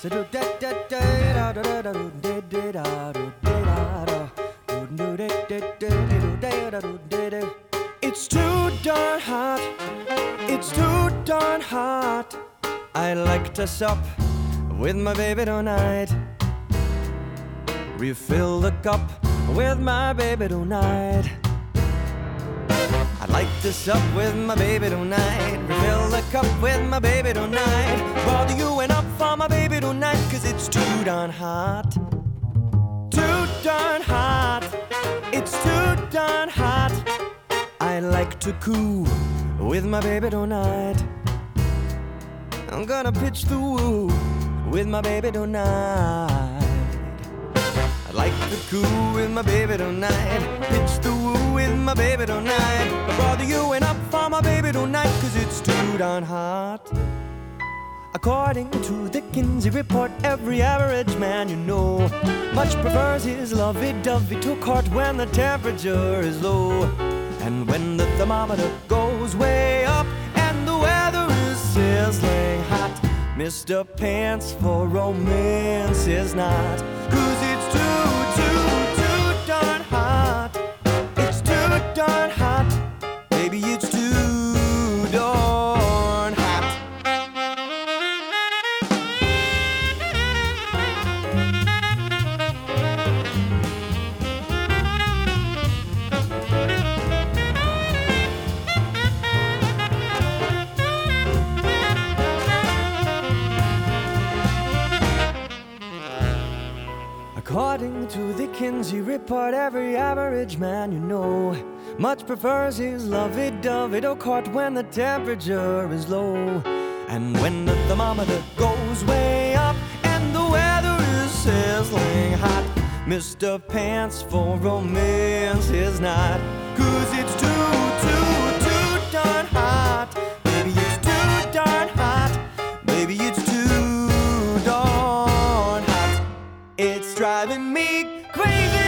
So do da da da da da da da da da da. It's too darn hot. It's too darn hot. I like to sup with my baby tonight. Refill the cup with my baby tonight. I'd like to sup with my baby tonight. Refill the cup with my baby tonight. Bother you and up for my baby tonight, 'cause it's too darn hot. Too darn hot. It's too darn hot. I like to coo with my baby tonight. I'm gonna pitch the woo with my baby tonight. I'd like to coo with my baby tonight. Pitch the woo with my baby tonight. But bother you and up for my baby tonight, 'cause it's too darn hot. According to the Kinsey report, every average man you know much prefers his lovey-dovey to court when the temperature is low. And when the thermometer goes way up and the weather is sizzling hot, Mr. Pants for romance is not. 'Cause it's too darn hot. It's too darn hot. Baby, it's too darn hot. According to the Kinsey report, every average man you know much prefers his lovey-dovey to court when the temperature is low. And when the thermometer goes way up and the weather is sizzling hot, Mr. Pants for romance is not. 'Cause it's too darn hot. Baby, it's too darn hot. Baby, it's too darn hot. It's driving me crazy.